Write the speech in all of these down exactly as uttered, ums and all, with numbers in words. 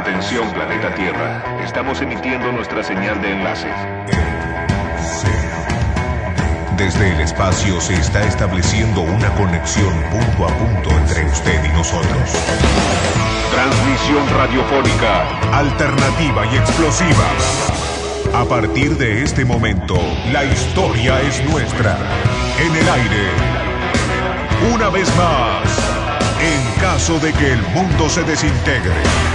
Atención, planeta Tierra. Estamos emitiendo nuestra señal de enlace. Desde el espacio se está estableciendo una conexión punto a punto entre usted y nosotros. Transmisión radiofónica alternativa y explosiva. A partir de este momento, la historia es nuestra. En el aire. Una vez más, en caso de que el mundo se desintegre.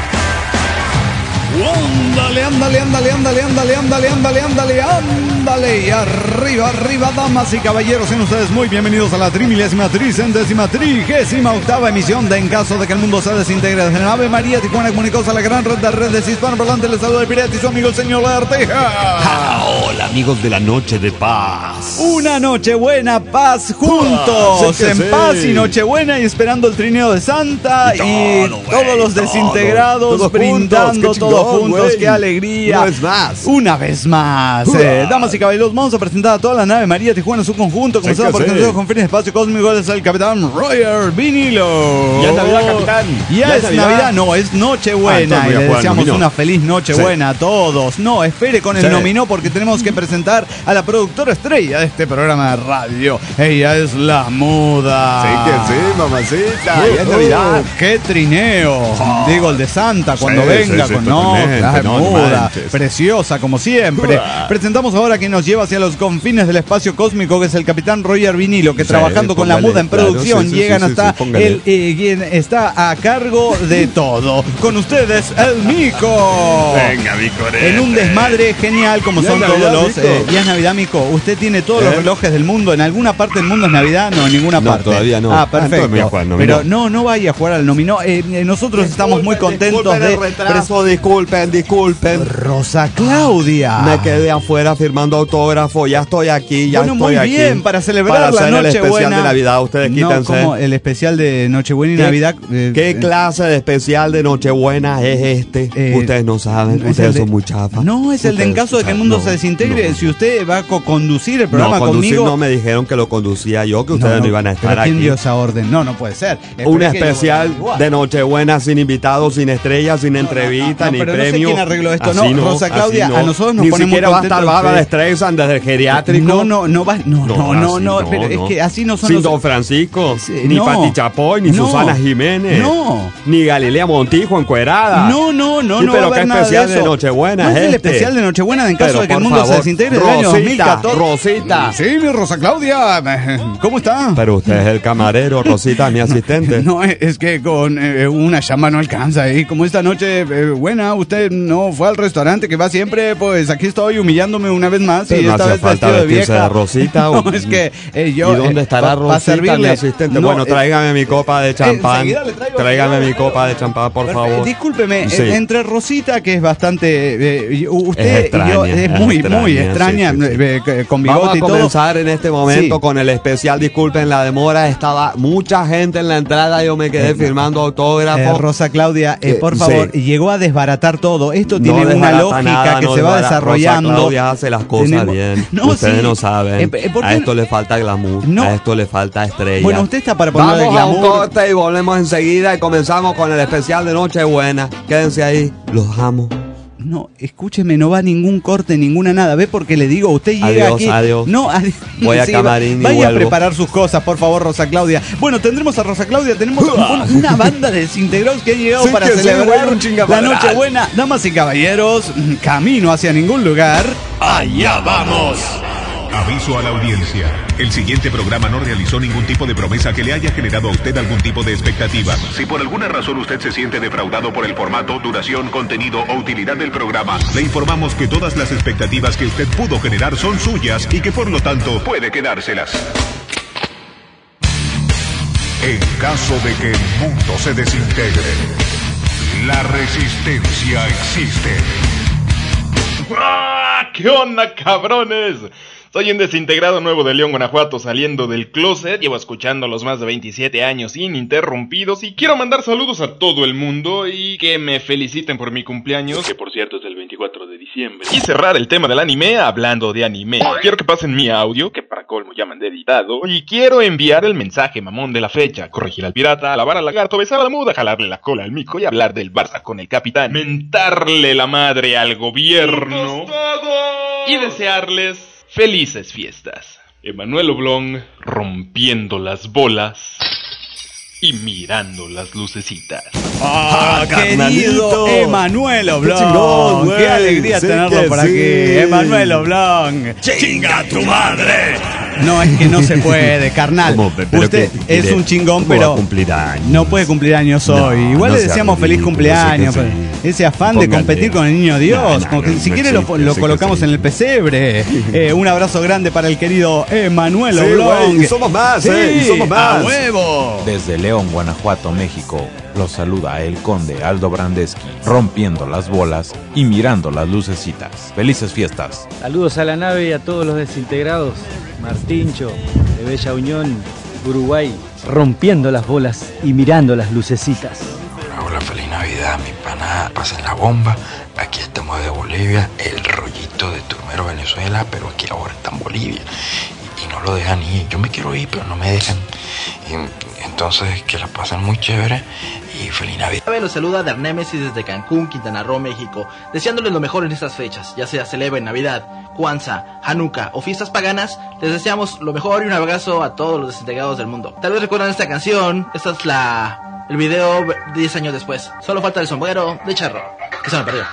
Ándale, ándale, ándale, ándale, ándale, ándale, ándale, ándale, ándale. Y arriba, arriba, damas y caballeros, sean ustedes muy bienvenidos a la trimilésima, tricentésima, trigésima octava emisión de En Caso de que el Mundo se Desintegre. Desde la Ave María Tijuana Comunicados a la gran red de redes hispanoparlantes, les saluda el pirata y su amigo el señor Arteja. Ah, hola, amigos de la Noche de Paz. Una noche buena, paz juntos, ah, sí en sí. paz y Nochebuena, y esperando el trineo de Santa y, y todo, todos wey, los desintegrados todo, brindando todos juntos, wey. Qué alegría. Una vez más. Una vez más. Eh, damas y caballeros, vamos a presentar a toda la nave María Tijuana en su conjunto, comenzando por el con fines de espacio cósmico, es el capitán Roger Vinilo. Ya es Navidad, capitán. Ya, ya es Navidad? Navidad, no, es Nochebuena. Ah, y le deseamos una feliz Nochebuena sí. a todos. No, espere con el sí. nominó porque tenemos que presentar a la productora estrella de este programa de radio. Ella es la Muda. Sí que sí, mamacita. Uh, ya es Navidad. Uh, qué trineo. Oh. Digo, el de Santa cuando sí, venga sí, con sí, no, la no, Muda, no preciosa como siempre. Uh. Presentamos ahora a quien nos lleva hacia los confines del espacio cósmico, que es el capitán Roger Vinilo, que sí, trabajando póngale, con la Muda en producción claro, sí, llegan sí, sí, hasta sí, el eh, quien está a cargo de todo. Con ustedes, el Mico. Venga, Mico. En un desmadre genial como son Navidad, todos los... Eh, ya es Navidad, Mico. Usted tiene todos ¿Eh? los relojes del mundo. ¿En alguna parte del mundo es Navidad? No, en ninguna no, parte. todavía no. Ah, perfecto. Ah, Pero no, no vaya a jugar al nominó. Eh, nosotros disculpen, estamos muy contentos disculpen de... el retraso, disculpen, disculpen. Rosa Claudia. Me quedé afuera firmando autógrafo. Ya estoy aquí, ya bueno, estoy aquí. Muy bien, para celebrar para la Nochebuena. el especial de Navidad, ustedes quítense. No, como el especial de Nochebuena y ¿Qué, Navidad. Eh, ¿Qué eh, clase de especial de Nochebuena es este? Eh, ustedes no saben, ustedes de, son muy chafas. No, es el de En Caso de que el Mundo no, se desintegre. No. Si usted va a co-conducir el programa no, conducir, conmigo... No, me dijeron que lo conducía yo, que ustedes no, no, no iban a estar ¿pero quién aquí. dio esa orden? No, no puede ser. Un especial de Nochebuena sin invitados, sin estrellas, sin entrevista, no, no, no, ni pero premio. No sé quién arregló esto. Así No, Rosa Claudia, no. a nosotros nos ni ponemos siquiera va a estar Bárbara Streisand desde el geriátrico. No, no, no va. No, no, no, no, pero es que así no son Sin los... Don Francisco, sí, ni no, Pati Chapoy, ni no, Susana Jiménez. No. Ni Galilea Montijo encuerada. No, no, no, sí, no. Pero va qué nada especial de, de Nochebuena no es es el este. especial de Nochebuena en caso pero, de que el mundo favor, se desintegre Rosita, del año dos mil catorce. Rosita. Sí, mi Rosa Claudia. ¿Cómo está? Pero usted es el camarero, Rosita, mi asistente. No, es que con eh, una llama no alcanza. Y ¿eh? Como esta noche eh, buena, usted no fue al restaurante que va siempre, pues aquí estoy humillándome una vez más. Pero y no esta hace vez falta vestido de vestirse vieja. de Rosita. No, o... es que eh, yo... ¿Y dónde estará eh, Rosita, mi asistente? No, bueno, tráigame eh, mi copa de champán. Eh, tráigame mi copa de champán, por Perfecto. favor. Discúlpeme, sí. entre Rosita, que es bastante... Eh, usted es extraña, y yo, es, es muy, extraña, muy extraña, sí, sí, sí. Eh, con bigote Vamos a y todo. comenzar en este momento sí. con el especial. Disculpen la demora, estaba mucha gente en la entrada, yo me quedé eh, firmando autógrafos. Eh, Rosa Claudia, eh, por favor, sí. llegó a desbaratar todo. Esto tiene no una lógica nada, que no se va desarrollando. Rosa Claudia hace las cosas Tenemos... bien. No, Ustedes sí. no saben. Eh, a esto le falta glamour, no. a esto le falta estrella. Bueno, usted está para ponerle Vamos glamour. a un corte y volvemos enseguida y comenzamos con el especial de Nochebuena. Quédense ahí, los amo. No, escúcheme, no va ningún corte, ninguna nada. ¿Ve? Porque le digo, usted llega adiós, aquí. Adiós, No, adi... Voy a sí, camarín Vaya y a preparar sus cosas, por favor, Rosa Claudia. Bueno, tendremos a Rosa Claudia, tenemos una, una banda de desintegrados que ha llegado sí, para que celebrar sí, la Nochebuena. Damas y caballeros, camino hacia ningún lugar. ¡Allá vamos! Aviso a la audiencia. El siguiente programa no realizó ningún tipo de promesa que le haya generado a usted algún tipo de expectativa. Si por alguna razón usted se siente defraudado por el formato, duración, contenido o utilidad del programa, le informamos que todas las expectativas que usted pudo generar son suyas y que por lo tanto puede quedárselas. En caso de que el mundo se desintegre, la resistencia existe. ¡Ah! ¿Qué onda, cabrones? Soy un desintegrado nuevo de León, Guanajuato, saliendo del closet. Llevo escuchándolos más de veintisiete años ininterrumpidos y quiero mandar saludos a todo el mundo y que me feliciten por mi cumpleaños, que por cierto es el veinticuatro de diciembre. Y cerrar el tema del anime hablando de anime. Quiero que pasen mi audio, que para colmo llaman de editado, y quiero enviar el mensaje mamón de la fecha, corregir al pirata, alabar al lagarto, besar a la muda, jalarle la cola al mico y hablar del Barça con el capitán, mentarle la madre al gobierno y desearles felices fiestas. Emanuel Oblong, rompiendo las bolas y mirando las lucecitas. ¡Ah, oh, querido Emanuel Oblong! ¡Qué, ¡Qué alegría sí tenerlo por sí. aquí! ¡Emanuel Oblong! ¡Chinga tu madre! No, es que no se puede, carnal. Usted que, es un chingón, pero no puede cumplir años hoy. No, Igual no le deseamos feliz así, cumpleaños. Sí, sí. Ese afán Póngale. de competir con el niño Dios. No, como que no, si no quiere existe, lo, lo colocamos sí. en el pesebre. Eh, un abrazo grande para el querido Emanuel sí, Oblong. Y somos más, sí, eh, y somos más. ¡A huevo! Desde León, Guanajuato, México, los saluda el conde Aldo Brandeschi, rompiendo las bolas y mirando las lucecitas. ¡Felices fiestas! Saludos a la nave y a todos los desintegrados. Martincho, de Bella Unión, Uruguay, rompiendo las bolas y mirando las lucecitas. Hola, hola, feliz Navidad, mi pana, pasen la bomba. Aquí estamos de Bolivia, el rollito de Turmero, Venezuela, pero aquí ahora está en Bolivia. Y, y no lo dejan ir. Yo me quiero ir, pero no me dejan. Y, entonces, que la pasen muy chévere y feliz Navidad. Los saluda Darnémesis desde Cancún, Quintana Roo, México, deseándoles lo mejor en estas fechas, ya sea celebren Navidad, Kwanzaa, Hanukkah o fiestas paganas. Les deseamos lo mejor y un abrazo a todos los desintegrados del mundo. Tal vez recuerdan esta canción, esta es la... el video diez años después. Solo falta el sombrero de charro, que se me perdió.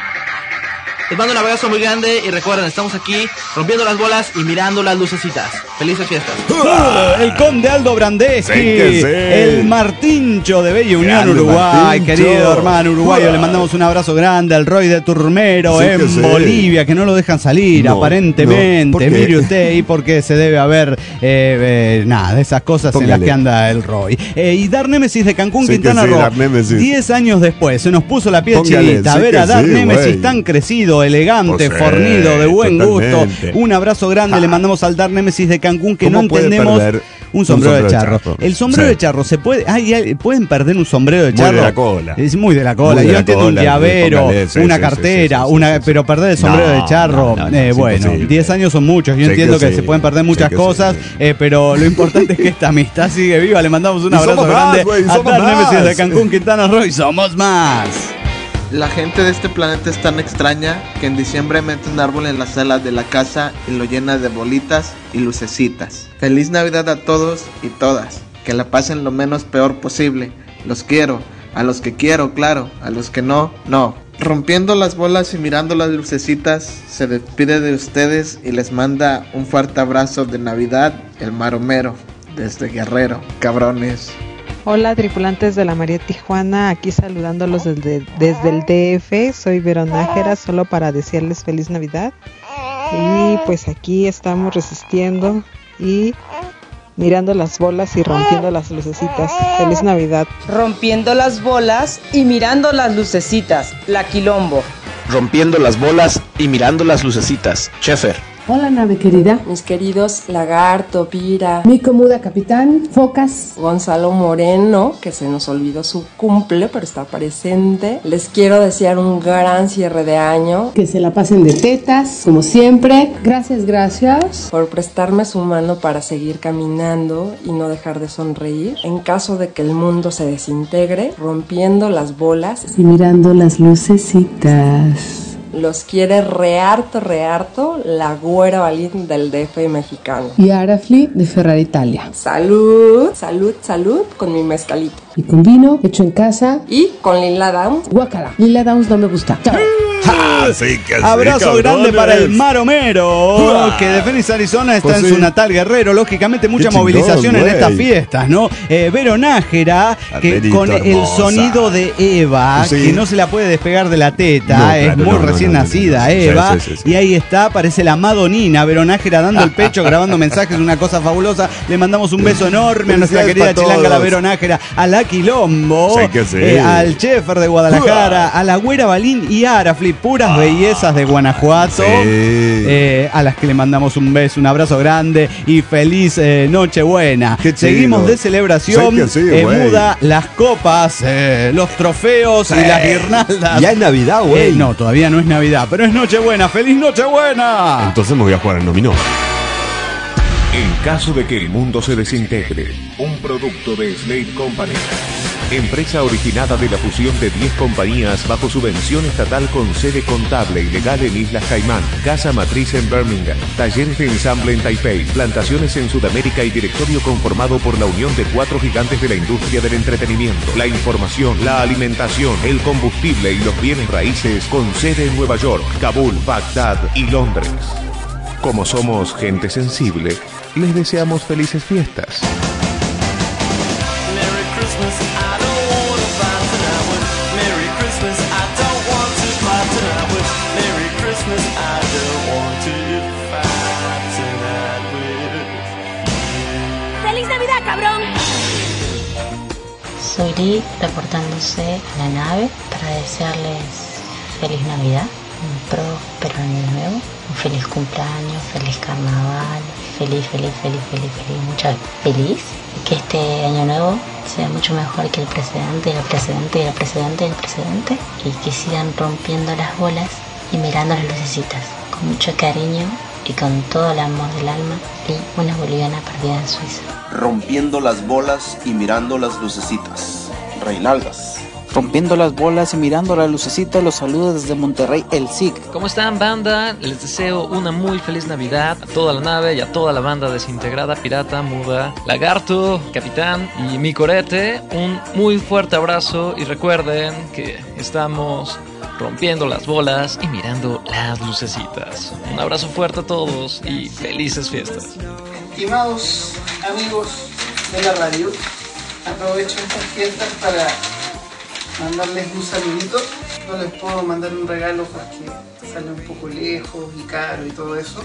Les mando un abrazo muy grande y recuerden, estamos aquí rompiendo las bolas y mirando las lucecitas. Felices fiestas. Uh, el conde Aldo Brandeschi, sí sí. el Martincho de Bella Unión, Uruguay, Martincho. Querido hermano uruguayo, uh. le mandamos un abrazo grande al Roy de Turmero sí en sí. Bolivia, que no lo dejan salir, no, aparentemente. No. Mire usted, y porque se debe haber eh, eh, nada, de esas cosas Póngale. en las que anda el Roy. Eh, y Dar Némesis de Cancún, sí Quintana Roo, sí, diez años después, se nos puso la piel chinita. A ver a Dar sí, Némesis wey. tan crecido, elegante, pues fornido, de buen totalmente. gusto. Un abrazo grande ah. le mandamos al Dar Némesis de Cancún, que no entendemos un sombrero, un sombrero de charro. charro. El sombrero sí. de charro se puede, ay, ay, pueden perder un sombrero de charro. Muy de la cola. Es muy de la cola. Muy Yo de entiendo cola, un llavero, sí, una sí, cartera, sí, sí, una, sí, sí. pero perder el sombrero no, de charro, no, no, eh, bueno, diez años son muchos. Yo sí entiendo que, que se pueden perder muchas sí cosas, sí. eh, pero lo importante es que esta amistad sigue viva. Le mandamos un abrazo grande más, a Dar Némesis de Cancún, Quintana Roo, y somos más. La gente de este planeta es tan extraña que en diciembre mete un árbol en la sala de la casa y lo llena de bolitas y lucecitas. Feliz Navidad a todos y todas. Que la pasen lo menos peor posible. Los quiero. A los que quiero, claro. A los que no, no. Rompiendo las bolas y mirando las lucecitas, se despide de ustedes y les manda un fuerte abrazo de Navidad, el Maromero, desde Guerrero. Cabrones. Hola tripulantes de la María Tijuana, aquí saludándolos desde, desde el D F, soy Veronájera, solo para desearles feliz Navidad. Y pues aquí estamos resistiendo y mirando las bolas y rompiendo las lucecitas. Feliz Navidad. Rompiendo las bolas y mirando las lucecitas, la Quilombo. Rompiendo las bolas y mirando las lucecitas, Chefer. Hola nave querida. Mis queridos Lagarto, Pira, Mico Muda Capitán, Focas, Gonzalo Moreno, que se nos olvidó su cumple, pero está presente. Les quiero desear un gran cierre de año. Que se la pasen de tetas, como siempre. Gracias, gracias. Por prestarme su mano para seguir caminando y no dejar de sonreír. En caso de que el mundo se desintegre, rompiendo las bolas y mirando las lucecitas. Los quiere re harto, re harto la güera Balín del D F mexicano. Y Arafli de Ferrari Italia. Salud, salud, salud con mi mezcalito. Y con vino hecho en casa. Y con Lila Downs. Guácala, Lila Downs no me gusta. Chao. Ah, sí que sí, abrazo cabrones. grande para el Maromero, uh, que de Phoenix, Arizona, está pues en sí. su natal Guerrero. Lógicamente mucha Qué movilización chingón, en wey. estas fiestas, ¿no? Eh, Vero Nájera, que Atenito con hermosa. el sonido de Eva, sí. que no se la puede despegar de la teta, no, es claro, muy no, recién no, no, nacida no, no, no. Eva, sí, sí, sí, sí. y ahí está, parece la Madonina, Vero Nájera dando el pecho, grabando mensajes, una cosa fabulosa. Le mandamos un beso enorme a nuestra querida chilanga, la Vero Nájera, a la Quilombo, sí que sí. eh, al Chefer de Guadalajara, uh. a la güera Balín y a Arafli, puras uh. bellezas de Guanajuato, sí. eh, a las que le mandamos un beso, un abrazo grande y feliz eh, Nochebuena. Seguimos de celebración, sí sí, eh, muda, las copas, eh, los trofeos sí. y las guirnaldas. Ya es Navidad, güey. Eh, no, todavía no es Navidad, pero es Nochebuena. ¡Feliz Nochebuena! Entonces me voy a jugar al dominó. En caso de que el mundo se desintegre, un producto de Slade Company. Empresa originada de la fusión de diez compañías bajo subvención estatal con sede contable y legal en Islas Caimán, casa matriz en Birmingham, talleres de ensamble en Taipei, plantaciones en Sudamérica y directorio conformado por la unión de cuatro gigantes de la industria del entretenimiento, la información, la alimentación, el combustible y los bienes raíces con sede en Nueva York, Kabul, Bagdad y Londres. Como somos gente sensible, les deseamos felices fiestas. ¡Feliz Navidad, cabrón! Soy Lee, reportándose a la nave para desearles feliz Navidad, un próspero año nuevo, un feliz cumpleaños, feliz carnaval, feliz, feliz, feliz, feliz, feliz, mucha feliz. Y que este año nuevo sea mucho mejor que el precedente, y el precedente, y el precedente, y el precedente. Y que sigan rompiendo las bolas y mirando las lucecitas. Con mucho cariño y con todo el amor del alma. Y una boliviana perdida en Suiza. Rompiendo las bolas y mirando las lucecitas. Reinaldas. Rompiendo las bolas y mirando la lucecita, los saludos desde Monterrey, el S I C. ¿Cómo están, banda? Les deseo una muy feliz Navidad a toda la nave y a toda la banda desintegrada, pirata, muda, lagarto, capitán y mi corete. Un muy fuerte abrazo y recuerden que estamos rompiendo las bolas y mirando las lucecitas. Un abrazo fuerte a todos y felices fiestas. Estimados amigos de la radio, aprovecho estas fiestas para mandarles un saludito. No les puedo mandar un regalo porque sale un poco lejos y caro y todo eso,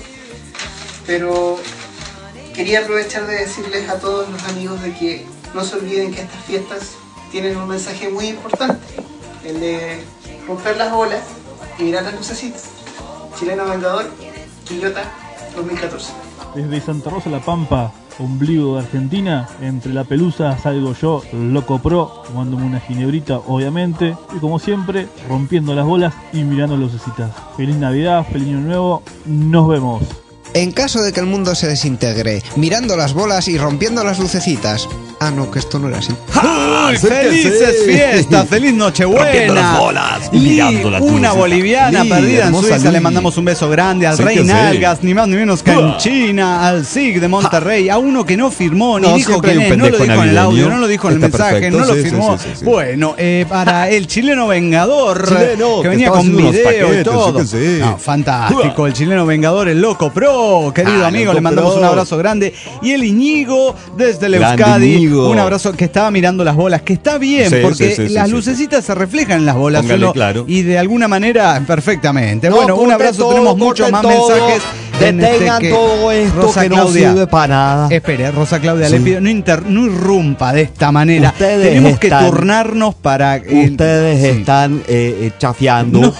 pero quería aprovechar de decirles a todos los amigos de que no se olviden que estas fiestas tienen un mensaje muy importante, el de romper las bolas y mirar las lucecitas. Chileno Vengador, Quillota, dos mil catorce. Desde Santa Rosa La Pampa, ombligo de Argentina, entre la pelusa salgo yo, loco pro, tomándome una ginebrita obviamente, y como siempre, rompiendo las bolas y mirando las lucecitas. Feliz Navidad, feliz Año Nuevo, nos vemos. En caso de que el mundo se desintegre, mirando las bolas y rompiendo las lucecitas. Ah, no, que esto no era así. ¡Uy, felices fiestas! ¡Feliz Nochebuena! Rompiendo las bolas y Lee, mirando las una luces. boliviana Lee, perdida en hermosa Suiza. Lee. Le mandamos un beso grande al Sí Rey que sí. Nalgas, ni más ni menos que en Uh. China, al S I C de Monterrey, a uno que no firmó, ni No, dijo siempre quién hay un es, no lo pendejo dijo en el navideño. audio, no lo dijo en el Está mensaje, perfecto, no lo sí, sí, firmó. sí, sí, sí. Bueno, eh, para el chileno vengador, Chileno, que que venía estaba con haciendo unos video y paquetes, todo. sí que sí. No, fantástico, el chileno vengador, el loco pro, querido Ah, amigo, loco le mandamos pro. un abrazo grande. Y el Iñigo desde el Grande Euskadi, Iñigo. un abrazo, que estaba mirando las bolas, que está bien, Sí, porque sí, sí, las sí, lucecitas se reflejan en las bolas. Póngale uno- claro. Y de alguna manera, perfectamente. No, bueno, un corten abrazo, todo, tenemos muchos más corten todo. mensajes. en Detengan que todo esto Rosa que no Claudia, sirve para nada. Espere, Rosa Claudia, Sí. le pido, no, inter, no irrumpa de esta manera. Ustedes Tenemos que están- turnarnos para... eh, Ustedes sí. están eh, eh, chafiando No.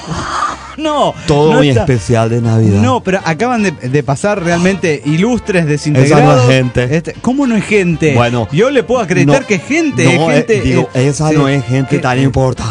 No, todo no mi está- especial de Navidad. No, pero acaban de, de pasar realmente ilustres desintegrados. Esa no es gente. Este, ¿Cómo no es gente? Bueno, yo le puedo acreditar no, que es gente, no, es gente. eh, digo, eh, esa sí, no es gente que- tan eh, importante.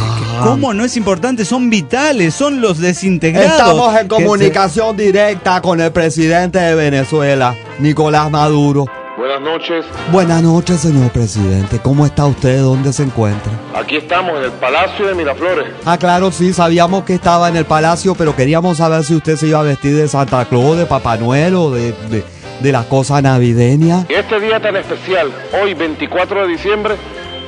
¿Cómo no es importante? Son vitales, son los desintegrados. Estamos en que comunicación directa con el presidente de Venezuela, Nicolás Maduro. Buenas noches, Buenas noches, señor presidente. ¿Cómo está usted? ¿Dónde se encuentra? aquí estamos en el Palacio de Miraflores. Ah, claro, sí, sabíamos que estaba en el palacio, pero queríamos saber si usted se iba a vestir de Santa Claus, de Papá Noel o de, de, de la cosa navideña. Este día tan especial, hoy veinticuatro de diciembre,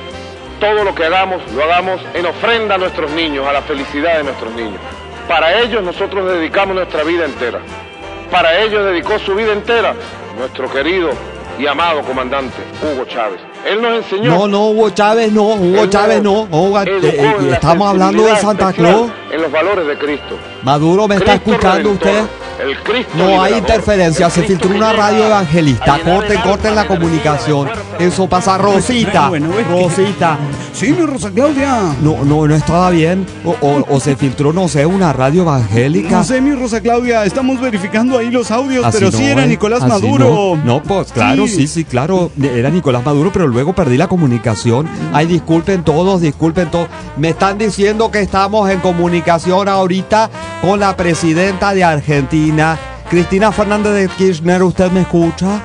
todo lo que hagamos, lo hagamos en ofrenda a nuestros niños, a la felicidad de nuestros niños. Para ellos nosotros dedicamos nuestra vida entera. Para ellos dedicó su vida entera nuestro querido y amado comandante Hugo Chávez. Él nos enseñó... No, no, Hugo Chávez no, Hugo Él Chávez nos no. Hugo, eh, educó eh, en la estamos hablando de sensibilidad Santa especial, Claus. en los valores de Cristo. Maduro, ¿me está Cristo escuchando Redentor, usted? El Cristo No hay liberador, interferencia, el se Cristo filtró una que radio llega evangelista. a llenar Corten, el corten alma la de energía, comunicación. de fuerza. Eso pasa, Rosita. Bueno, es que- Rosita. Sí, mi Rosa Claudia. No, no, no estaba bien. O, o, o se filtró, no sé, una radio evangélica. No sé, mi Rosa Claudia, estamos verificando ahí los audios, Así pero no, sí era eh, Nicolás así Maduro. No. No, pues claro, Sí. sí. sí, claro, era Nicolás Maduro, pero luego perdí la comunicación. Ay, disculpen todos, disculpen todos. Me están diciendo que estamos en comunicación ahorita con la presidenta de Argentina, Cristina Fernández de Kirchner, ¿usted me escucha?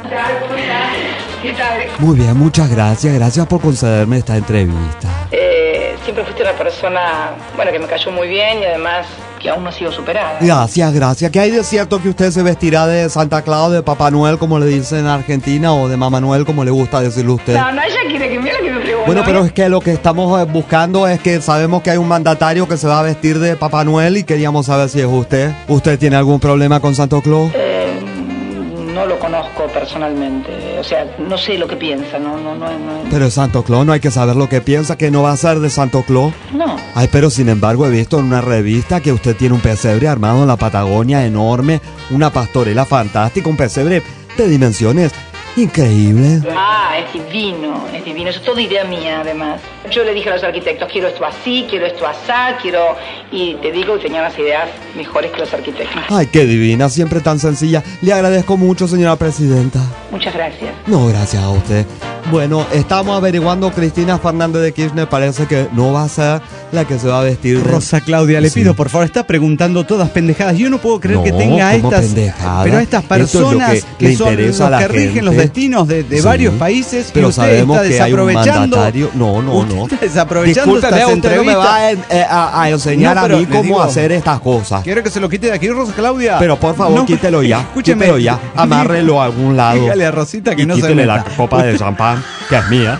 ¿Qué tal? Muy bien, muchas gracias. Gracias por concederme esta entrevista. Eh, siempre fuiste una persona, bueno, que me cayó muy bien y además que aún no ha sido superada. Gracias, gracias. ¿Qué hay de cierto que usted se vestirá de Santa Claus, de Papá Noel, como le dicen en Argentina, o de Mamá Noel, como le gusta decirle a usted? No, no, ella quiere que mire lo que me pregunta. Bueno, pero es que lo que estamos buscando es que sabemos que hay un mandatario que se va a vestir de Papá Noel y queríamos saber si es usted. ¿Usted tiene algún problema con Santo Claus? Eh, no lo conozco personalmente. O sea, no sé lo que piensa. No, no, no, no. Pero es Santo Claus, no hay que saber lo que piensa, que no va a ser de Santo Claus. No. Ay, pero sin embargo he visto en una revista que usted tiene un pesebre armado en la Patagonia enorme, una pastorela fantástica, un pesebre de dimensiones increíbles. Ah, es divino, es divino. Eso es toda idea mía, además. Yo le dije a los arquitectos, quiero esto así, quiero esto así, quiero... Y te digo que tenía unas ideas mejores que los arquitectos. Ay, qué divina, siempre tan sencilla. Le agradezco mucho, señora presidenta. Muchas gracias. No, gracias a usted. Bueno, estamos averiguando, Cristina Fernández de Kirchner parece que no va a ser la que se va a vestir de... Rosa Claudia, le Sí. pido por favor, está preguntando todas pendejadas. Yo no puedo creer No, que tenga a ¿cómo estas, pendejada? pero a estas Esto es lo personas que que, le son interesa a los la que rigen gente. los destinos de, de Sí. varios países. Pero y usted sabemos está que hay un desaprovechando. mandatario. No, no, no. Usted está desaprovechando Discúlpeme, estas usted no me entrevistas. va a, eh, a- a enseñar No, a pero mí le cómo digo- hacer estas cosas. Quiero que se lo quite de aquí, Rosa Claudia. Pero por favor, No, quítelo ya. escúcheme. Quítelo ya. Amárrelo a algún lado. Dígale a Rosita que y no se quítele la meta. copa de champán, que es mía.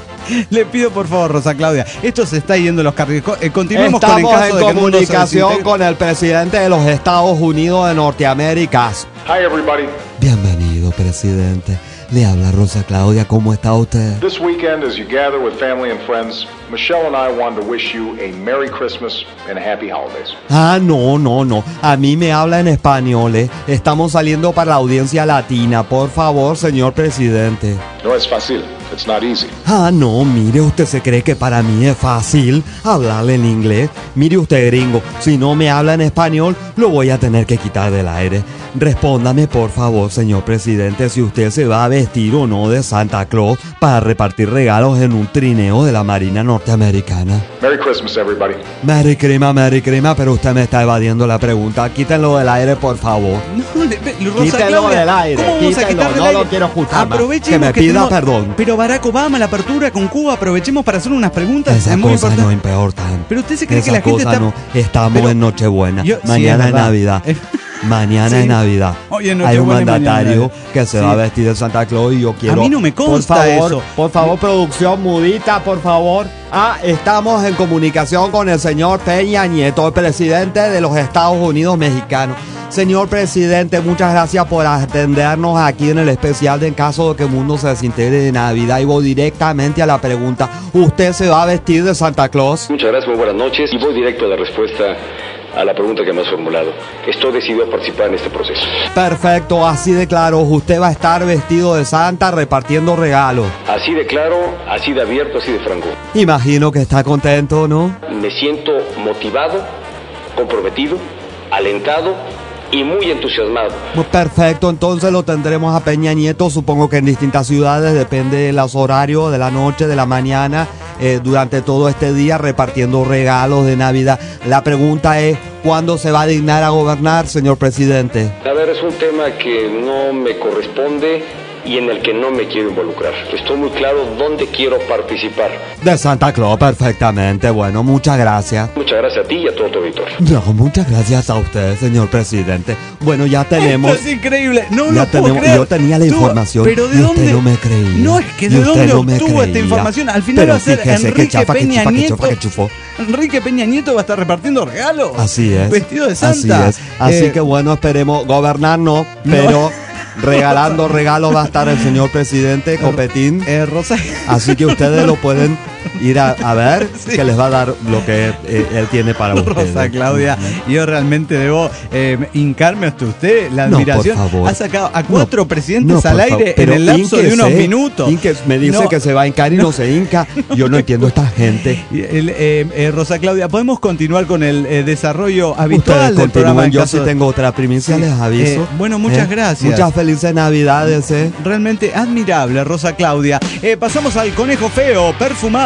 Le pido por favor, Rosa Claudia. Esto se está yendo los carriles. Co- eh, Continuemos Estamos con el caso en de que el mundo se comunicación desintegre. con el presidente de los Estados Unidos de Norteamérica. Hi, everybody. Bienvenido, presidente. Le habla Rosa Claudia. ¿Cómo está usted? This weekend, as you gather with family and friends, Michelle and I wanted to wish you a Merry Christmas and Happy Holidays. Ah, no, no, no. A mí me habla en español, ¿eh? Estamos saliendo para la audiencia latina. Por favor, señor presidente. No es fácil. It's not easy. Ah, no, mire, usted se cree que para mí es fácil hablarle en inglés. Mire usted, gringo, si no me habla en español, lo voy a tener que quitar del aire. Respóndame, por favor, señor presidente, si usted se va a vestir o no de Santa Claus para repartir regalos en un trineo de la Marina norteamericana. Merry Christmas, everybody. Merry Crema, Merry Crema, pero usted me está evadiendo la pregunta. Quítenlo del aire, por favor. No, le- ve- Rosa Quítenlo Claudia, del aire, ¿cómo vamos a quítenlo, quitar del no aire? lo quiero escuchar más. Aprovechemos Que me pida tenemos- perdón. Pero Barack Obama, la apertura con Cuba, aprovechemos para hacer unas preguntas. Esa es muy cosa importante. no importa. Pero usted se cree Esa que la gente cosa está... no. Estamos Pero- en Nochebuena. Yo- sí, Mañana es es verdad. Navidad. Mañana Sí. es Navidad. Hoy es Hay un Nochebuena y mañana mandatario Navidad. que se Sí. va a vestir de Santa Claus y yo quiero... mí no me consta por favor, eso. Por favor, producción mudita, por favor. Ah, estamos en comunicación con el señor Peña Nieto, el presidente de los Estados Unidos mexicanos. Señor presidente, muchas gracias por atendernos aquí en el especial de En caso de que el mundo se desintegre de Navidad. Y voy directamente a la pregunta. ¿Usted se va a vestir de Santa Claus? Muchas gracias, muy buenas noches. Y voy directo a la respuesta a la pregunta que me has formulado. Estoy decidido a participar en este proceso. Perfecto, así de claro. Usted va a estar vestido de Santa repartiendo regalos. Así de claro, así de abierto, así de franco. Imagino que está contento, ¿no? Me siento motivado, comprometido, alentado y muy entusiasmado. Pues perfecto, entonces lo tendremos a Peña Nieto, supongo que en distintas ciudades, depende de los horarios, de la noche, de la mañana, eh, durante todo este día repartiendo regalos de Navidad. La pregunta es, ¿cuándo se va a dignar a gobernar, señor presidente? A ver, es un tema que no me corresponde y en el que no me quiero involucrar. Estoy muy claro dónde quiero participar. De Santa Claus, perfectamente. Bueno, muchas gracias. Muchas gracias a ti y a todo tu auditorio. No, muchas gracias a usted, señor presidente. Bueno, ya tenemos... Esto es increíble, no ya lo puedo tenemos, creer. Yo tenía la Tú- información pero ¿de y usted dónde? no me creía. No, es que Y ¿de usted dónde no me obtuvo esta creía. información? Al final Pero va a ser fíjese que Enrique chapa, que Peña chupa, que Nieto. chupa, que chufó. Enrique Peña Nieto va a estar repartiendo regalos. Así es. Vestido de Así Santa. es. Así Eh, que bueno, esperemos gobernar no, pero regalando regalos va a estar el señor presidente Copetín. Eh, Rosa. Así que ustedes lo pueden ir a, a ver, Sí. que les va a dar lo que eh, él tiene para ustedes. Rosa Claudia, yo realmente debo eh, hincarme hasta usted la No, admiración. por favor. Ha sacado a cuatro No, presidentes no, al por aire favor, en pero el lapso de hínquese, unos minutos. hínquese, me dice No. que se va a hincar y no se hinca. Yo no entiendo a esta gente. Y el, eh, eh, Rosa Claudia, ¿podemos continuar con el eh, desarrollo habitual Ustedes del programa? continúen, en yo caso sí de- tengo otra primicia, Sí. les aviso. Eh, bueno, muchas ¿Eh? gracias. Muchas felices Navidades, ¿eh? Realmente admirable, Rosa Claudia. Eh, pasamos al conejo feo, perfumado.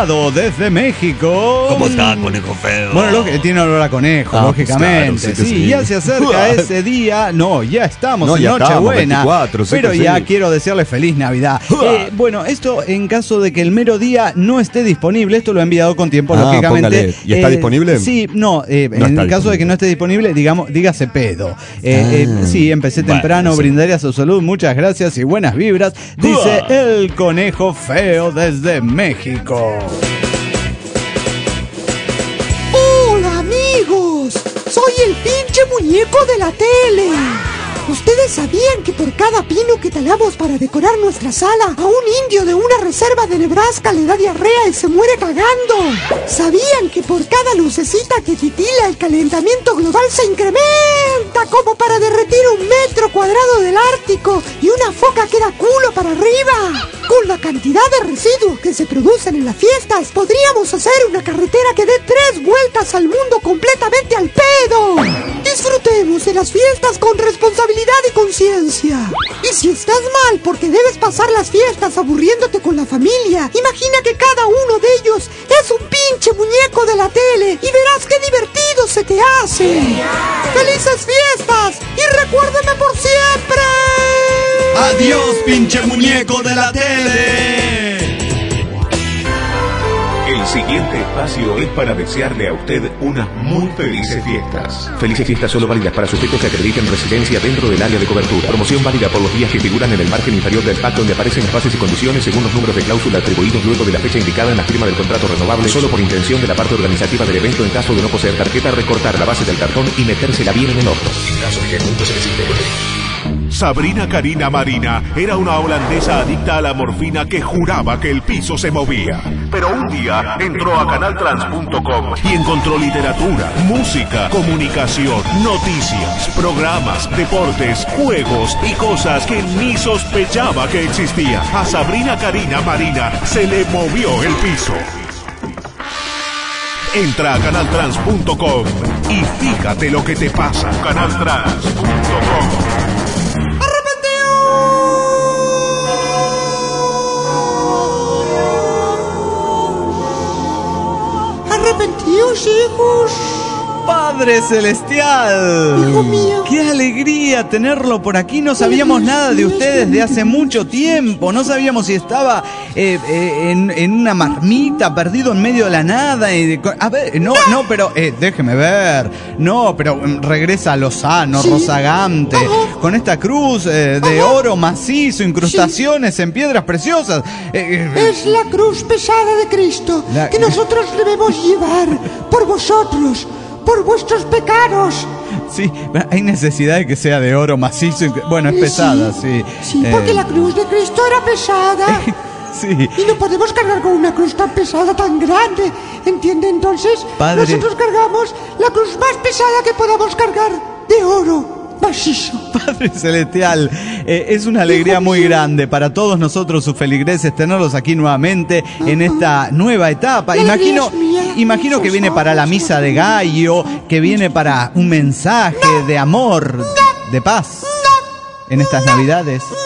enviado desde México. ¿Cómo está, conejo feo? Bueno, lo que tiene olor a conejo, Ah, lógicamente. pues claro, sí que sí, sí. ya se acerca ese día. No, ya estamos No, en ya estamos, Nochebuena. veinticuatro, sí pero que ya sí. quiero desearle feliz Navidad. Eh, bueno, esto en caso de que el mero día no esté disponible, esto lo he enviado con tiempo, Ah, lógicamente. póngale. ¿Y está Eh, disponible? Sí, no, eh, No en está el caso de que no esté disponible, digamos, dígase pedo. Eh, Ah. eh, sí, empecé Bueno, temprano, sí. brindaré a su salud, muchas gracias y buenas vibras, dice el conejo feo desde México. ¡Hola, amigos! Soy el pinche muñeco de la tele. ¿Ustedes sabían que por cada pino que talamos para decorar nuestra sala, a un indio de una reserva de Nebraska le da diarrea y se muere cagando? ¿Sabían que por cada lucecita que titila el calentamiento global se incrementa como para derretir un metro cuadrado del Ártico y una foca queda culo para arriba? Con la cantidad de residuos que se producen en las fiestas, podríamos hacer una carretera que dé tres vueltas al mundo completamente al pedo. Disfrutemos de las fiestas con responsabilidad y conciencia. Y si estás mal porque debes pasar las fiestas aburriéndote con la familia, imagina que cada uno de ellos es un pinche muñeco de la tele y verás qué divertido se te hace. ¡Felices fiestas! Y recuérdame por siempre. Adiós, pinche muñeco de la tele. El siguiente espacio es para desearle a usted unas muy felices fiestas. Felices fiestas solo válidas para sujetos que acrediten residencia dentro del área de cobertura. Promoción válida por los días que figuran en el margen inferior del pacto donde aparecen las bases y condiciones según los números de cláusula atribuidos luego de la fecha indicada en la firma del contrato renovable, solo por intención de la parte organizativa del evento en caso de no poseer tarjeta, recortar la base del cartón y metérsela bien en el orto. En caso de que el mundo se desintegre. Sabrina Karina Marina era una holandesa adicta a la morfina que juraba que el piso se movía. Pero un día entró a canal trans punto com y encontró literatura, música, comunicación, noticias, programas, deportes, juegos y cosas que ni sospechaba que existían. A Sabrina Karina Marina se le movió el piso. Entra a canal trans punto com y fíjate lo que te pasa. canal trans punto com. Arrepentíos, hijos. Padre Celestial, hijo mío, qué alegría tenerlo por aquí. No sabíamos nada de usted desde hace mucho tiempo. No sabíamos si estaba eh, eh, en, en una marmita, perdido en medio de la nada. Y de, a ver, no, no, pero eh, déjeme ver. No, pero mm, regresa lozano, sí, rozagante, ajá, con esta cruz eh, de ajá, oro macizo, incrustaciones sí, en piedras preciosas. Eh, es la cruz pesada de Cristo la, que nosotros debemos llevar por vosotros, por vuestros pecados. Sí, hay necesidad de que sea de oro macizo. Bueno, es pesada, sí. Sí, sí, porque eh... la cruz de Cristo era pesada. Sí. Y no podemos cargar con una cruz tan pesada, tan grande. ¿Entiende? Entonces, Padre... nosotros cargamos la cruz más pesada que podamos cargar de oro macizo. Padre Celestial, eh, es una alegría Hijo muy mío. grande para todos nosotros, sus feligreses, tenerlos aquí nuevamente uh-huh. en esta nueva etapa. La Imagino, imagino que viene para la misa de gallo, que viene para un mensaje no. de amor, no. de paz, no. en estas no. Navidades. No.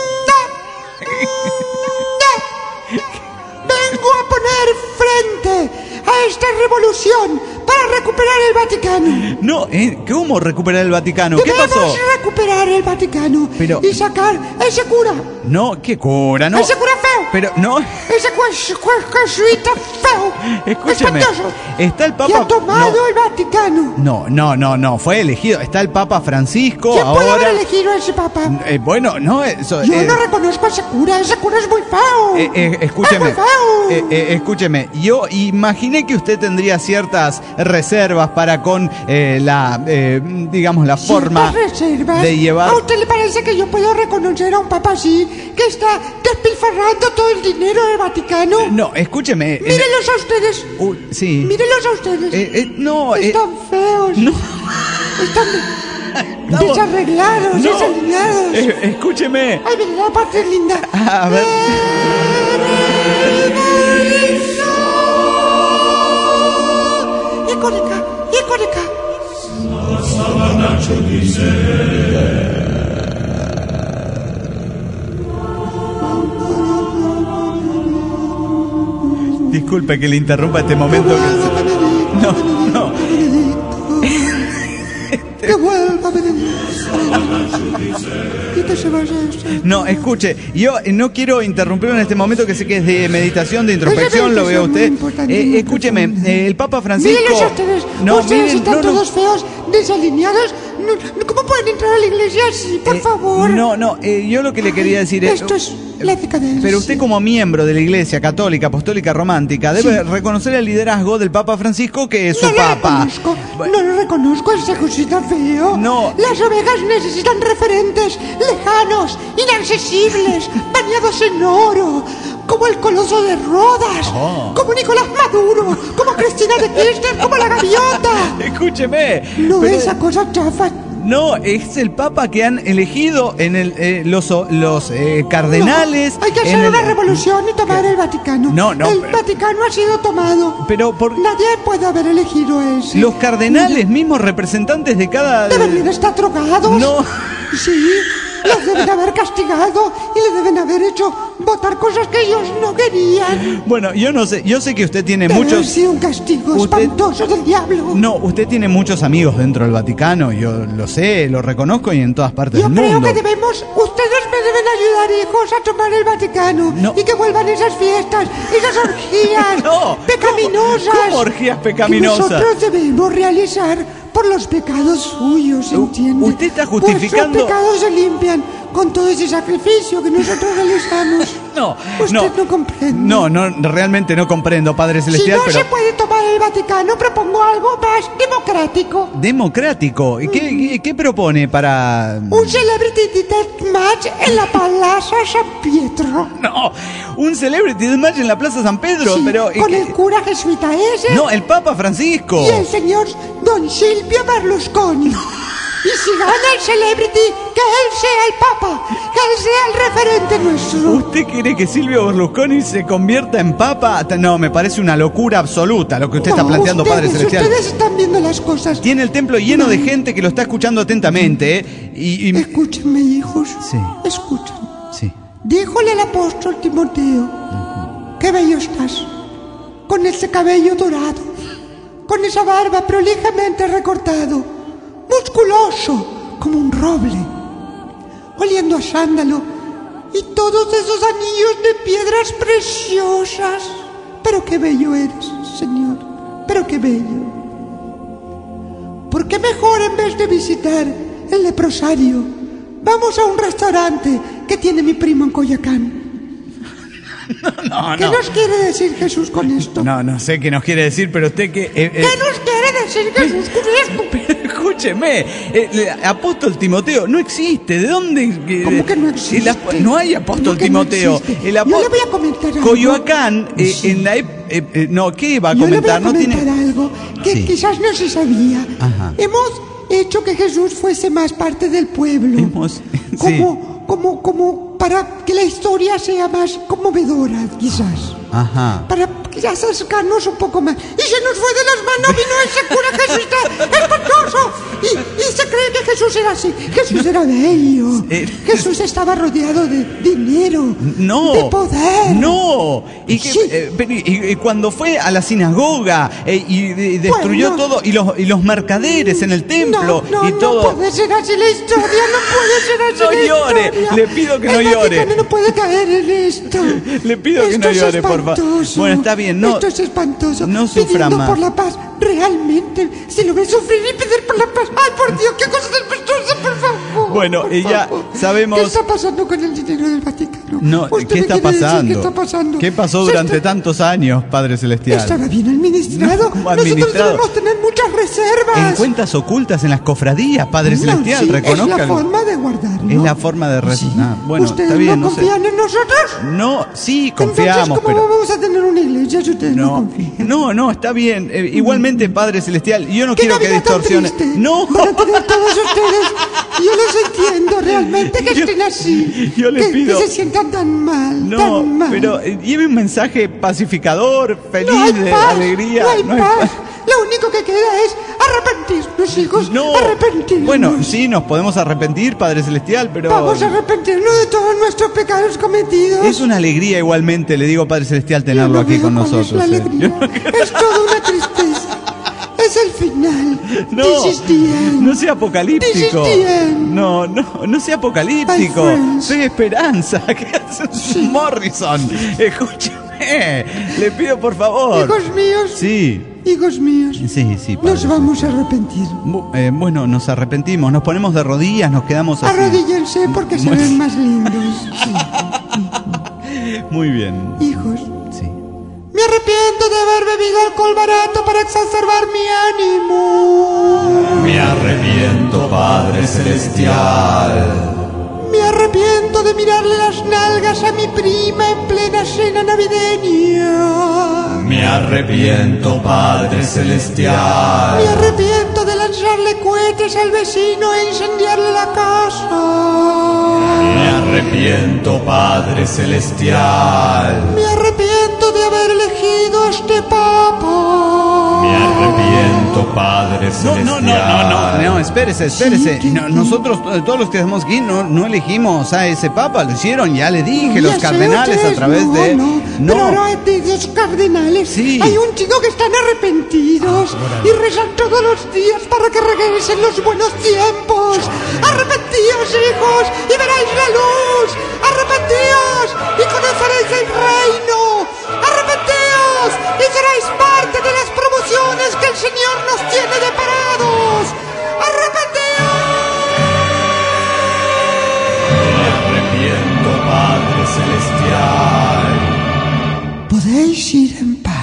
No. Vengo a poner frente a esta revolución para recuperar el Vaticano. No, ¿eh? ¿Cómo recuperar el Vaticano? ¿Qué pasó? Debemos recuperar el Vaticano Pero... y sacar a ese cura. No, ¿qué cura? No. Ese cura feo. Pero no. Ese jesuita feo. Escúcheme. Espantoso. Está el Papa. Que ha tomado no. el Vaticano. No, no, no, no. Fue elegido. Está el Papa Francisco. ¿Quién ahora... puede haber elegido a ese Papa? Eh, bueno, no. Eso, Yo eh... no reconozco a ese cura. Ese cura es muy feo. Eh, eh, escúcheme. Es muy feo. Eh, eh, escúcheme. Yo imaginé que usted tendría ciertas reservas para con eh, la, eh, digamos, la forma reservas? de llevar... ¿A usted le parece que yo puedo reconocer a un papa así, que está despilfarrando todo el dinero del Vaticano? No, escúcheme. Mírenlos a ustedes. Uh, sí. Mírenlos a ustedes. Eh, eh, no, Están eh, feos. No. Están no. desarreglados, no. desalineados. Eh, escúcheme. Ay, mira, la parte linda. A ver. Icónica, icónica. Disculpe que le interrumpa este momento. Que... No, no. Que vuelva Benedicto. Y que se vaya. No, escuche, yo no quiero interrumpirlo en este momento que sé que es de meditación, de introspección, lo veo usted. Eh, escúcheme, eh, el Papa Francisco... Mírenlos ustedes, no, ustedes miren, están no, no. todos feos, desalineados. No, ¿cómo pueden entrar a la iglesia así, por Eh, favor? No, no, eh, yo lo que le quería decir es... Esto es la decadencia. Pero usted como miembro de la Iglesia Católica Apostólica Romántica debe Sí. reconocer el liderazgo del Papa Francisco, que es su No lo Papa. reconozco, no lo reconozco, ese cosita feo. No. Las ovejas necesitan referentes lejanos, inaccesibles, bañados en oro, como el Coloso de Rodas, Oh. como Nicolás Maduro, como Cristina de Kirchner, como la gaviota. Escúcheme. No, pero- esa cosa chafa. No, es el Papa que han elegido en el eh, los los eh, cardenales. No, hay que en hacer el- una revolución y tomar el Vaticano. No, no, El pero- Vaticano ha sido tomado. Pero por Nadie puede haber elegido ese. los cardenales mismos representantes de cada... Deberían estar drogados. No. Sí, los deben haber castigado y le deben haber hecho votar cosas que ellos no querían. Bueno, yo no sé, yo sé que usted tiene Debe haber muchos... sido un castigo Usted- espantoso del diablo. No, usted tiene muchos amigos dentro del Vaticano, yo lo sé, lo reconozco y en todas partes Yo del creo mundo. que debemos, ustedes me deben ayudar, hijos, a tomar el Vaticano. No. Y que vuelvan esas fiestas, esas orgías No, pecaminosas. ¿Cómo orgías Que pecaminosas? nosotros debemos realizar por los pecados suyos, ¿entiende? usted está justificando- Vuestros pecados se limpian con todo ese sacrificio que nosotros realizamos. No, Usted no. no comprende. No, no, realmente no comprendo, Padre Si Celestial, no pero... se puede tomar el Vaticano, propongo algo más democrático. Democrático. ¿Y qué, qué, qué propone para...? Un Celebrity Deathmatch en la Plaza San Pietro. No, un Celebrity Deathmatch en la Plaza San Pedro, Sí, pero... con el cura jesuita ese. No, el Papa Francisco. Y el señor Don Silvio Berlusconi. Y si gana el Celebrity, que él sea el Papa, que él sea el referente nuestro. ¿Usted quiere que Silvio Berlusconi se convierta en Papa? No, me parece una locura absoluta lo que usted No, está planteando, ustedes, Padre Celestial. Ustedes están viendo las cosas. Tiene el templo lleno No. de gente que lo está escuchando atentamente, ¿eh? Y, y- Escúchenme, hijos. Sí. Escuchen. Sí. Díjole el apóstol Timoteo, qué bello estás, con ese cabello dorado, con esa barba prolijamente recortado, musculoso como un roble, oliendo a sándalo y todos esos anillos de piedras preciosas. Pero qué bello eres, Señor, pero qué bello. ¿Por qué mejor en vez de visitar el leprosario, vamos a un restaurante que tiene mi primo en Coyoacán? No, ¿Qué no. nos quiere decir Jesús con esto? No, no sé qué nos quiere decir, pero usted que... eh, eh, ¿Qué nos quiere decir Jesús con esto? Escúcheme, eh, el apóstol Timoteo no existe. ¿De dónde? que- ¿Cómo que no existe? el ap- no hay apóstol ¿Cómo que no Timoteo. existe? El Yo apó- le voy a comentar algo. Coyoacán, eh, en la ep- eh, eh, no, ¿qué va a Yo le voy comentar? a No comentar tiene. algo que Sí. quizás no se sabía. Ajá. Hemos hecho que Jesús fuese más parte del pueblo. Hemos- Como, como, como para que la historia sea más conmovedora, quizás. Ajá. Para que acercarnos un poco más. Y se nos fue de las manos, vino ese cura jesuita espantoso. Y, y se cree que Jesús era así. Jesús era bello. Eh. Jesús estaba rodeado de dinero. No. De poder. No. Y, que, Sí. eh, pero, y- y cuando fue a la sinagoga eh, y, de- destruyó Bueno. todo, y los, y los mercaderes en el templo No, no, y todo. no puede ser así la historia, no puede ser así No la llore, historia. le pido que no El llore. Vaticano no puede caer en esto. Le pido que Esto no es llore, por favor. espantoso. Bueno, está bien, no- Esto es espantoso. no sufra Pidiendo más. por la paz, realmente, si lo ve sufrir y pedir por la paz. Ay, por Dios, qué cosa tan espantosa, por favor. Bueno, por y ya favor. sabemos- ¿Qué está pasando con el dinero del Vaticano? No, ¿Usted ¿qué me está quiere decir pasando? ¿Qué está pasando? ¿Qué pasó Se durante está- tantos años, Padre Celestial? Estará bien administrado. No, ¿cómo Nosotros administrado? debemos tener muchas reservas. En cuentas ocultas en las cofradías, Padre No, Celestial, sí, reconozca. es la forma de guardar, ¿no? Es la forma de re- ah, bueno, ¿Ustedes está bien, no no sé. confían en nosotros? No, sí, confiamos, Entonces, ¿cómo pero vamos a tener una iglesia si ustedes no, no, confían? no, no, está bien. Eh, igualmente, Padre Celestial, yo no ¿Qué quiero que Navidad tan distorsione. triste No, van a tener todos ustedes? Yo los entiendo realmente que Yo- estén así. yo le que, pido- que se sientan tan mal, no, tan mal. pero eh, lleve un mensaje pacificador, feliz, no hay de paz, alegría. no hay no hay paz. paz. Lo único que queda es arrepentirnos vamos, hijos, No. a arrepentirnos. Bueno, sí, nos podemos arrepentir, Padre Celestial, pero... Vamos a arrepentirnos de todos nuestros pecados cometidos. Es una alegría igualmente, le digo, Padre Celestial, tenerlo Yo no aquí veo con cuál nosotros. es la eh. alegría. Es toda una tristeza. Es el final. No, This is the end. no sea apocalíptico. This is the end. No, no, no sea apocalíptico. My friends. Soy esperanza. ¿Qué hace Sí. Morrison? Escúchame. Le pido por favor. Hijos míos, Sí, hijos míos, sí, sí. Padre. nos vamos a arrepentir. Bu- eh, bueno, nos arrepentimos, nos ponemos de rodillas, nos quedamos así. Arrodíllense porque se Muy- ven más lindos. Sí. Muy bien. Hijos, Sí. me arrepiento de haber bebido alcohol barato para exacerbar mi ánimo. Me arrepiento, Padre Celestial. Me arrepiento de mirarle las nalgas a mi prima en plena cena navideña. Me arrepiento, Padre Celestial. Me arrepiento de lanzarle cohetes al vecino e incendiarle la casa. Me arrepiento, Padre Celestial. Me arrepiento de haber elegido a este papa. Me arrepiento, Padre Celestial. No, no, no, no, no, no, espérese, espérese. No, nosotros, eh, todos los que estamos aquí, no, no elegimos a ese papa, lo hicieron, ya le dije, los Ya sé, cardenales a ustedes través no, de... No, pero no hay de los cardenales. Sí. Hay un chico que están arrepentidos y rezan todos los días para que regresen los buenos tiempos. Arrepentíos, hijos, y veréis la luz. Arrepentíos y conoceréis el reino. Arrepentíos y seréis parte de las promociones que el Señor nos tiene deparados. Arrepentíos. Arrepiento, Padre Celestial. Podéis ir en paz.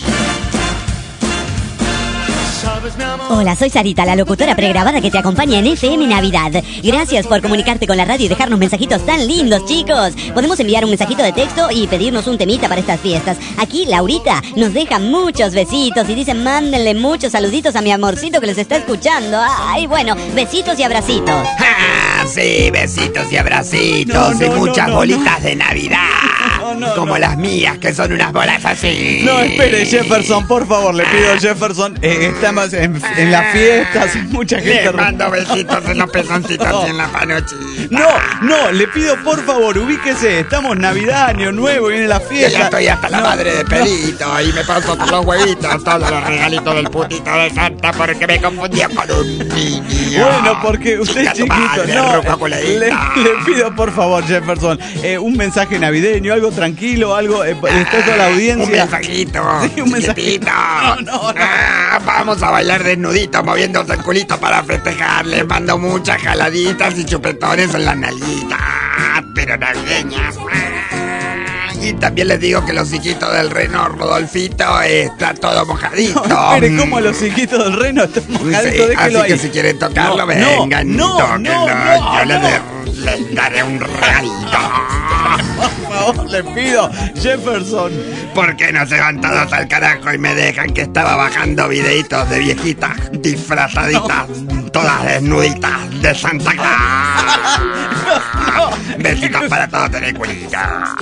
Hola, soy Sarita, la locutora pregrabada que te acompaña en F M Navidad. Gracias por comunicarte con la radio y dejarnos mensajitos tan lindos, chicos. Podemos enviar un mensajito de texto y pedirnos un temita para estas fiestas. Aquí Laurita nos deja muchos besitos y dice mándenle muchos saluditos a mi amorcito que les está escuchando. Ay, bueno, besitos y abracitos. Ah, sí, besitos y abracitos No, no, y muchas no, no, bolitas no. de Navidad. No, no, como no. las mías, que son unas bolas así. No, espere, Jefferson, por favor, le pido, Jefferson. Eh, estamos en, en las fiestas, mucha gente... Le mando besitos en los pezoncitos No. y en la panochita. No, no, le pido por favor, ubíquese. Estamos Navidad, Año Nuevo, viene la Yo fiesta. ya estoy hasta la No, madre de no. pedito y me paso por los huevitos, todos los regalitos del putito de Santa porque me confundió con un niño. Bueno, porque usted es Chica tu chiquito. madre, No, ruca culeita. le, le pido por favor, Jefferson, eh, un mensaje navideño, algo tranquilo, algo. Eh, está toda la audiencia. Un mensajito, Sí, un mensajito. chiquitito. No, no, no. Ah, vamos a bailar desnuditos, moviéndose el culito para festejar. Les mando muchas jaladitas y chupetones en la nalguita, pero navideñas. Ah, Y también les digo que los hijitos del reno Rodolfito está todo mojadito. No, espere, ¿cómo los hijitos del reino están mojaditos? Sí, Déjelo así ahí. que si quieren tocarlo, No, vengan, no, no, tóquenlo. no, Yo les, no. de- les daré un regalito. Por favor, le pido, Jefferson. ¿Por qué no se van todos al carajo y me dejan que estaba bajando videitos de viejitas disfrazaditas, todas desnuditas de Santa Claus? Besitos para todos, tener culita.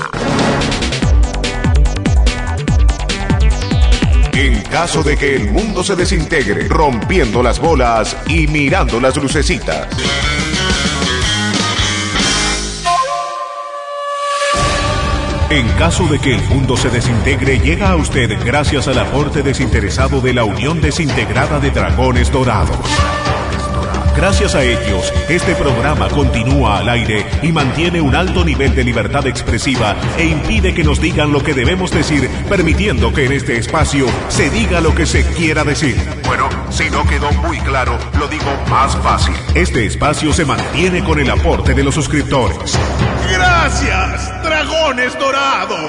En caso de que el mundo se desintegre, rompiendo las bolas y mirando las lucecitas. En caso de que el mundo se desintegre, llega a usted gracias al aporte desinteresado de la Unión Desintegrada de Dragones Dorados. Gracias a ellos, este programa continúa al aire y mantiene un alto nivel de libertad expresiva e impide que nos digan lo que debemos decir, permitiendo que en este espacio se diga lo que se quiera decir. Bueno, si no quedó muy claro, lo digo más fácil. Este espacio se mantiene con el aporte de los suscriptores. ¡Gracias, Dragones Dorados!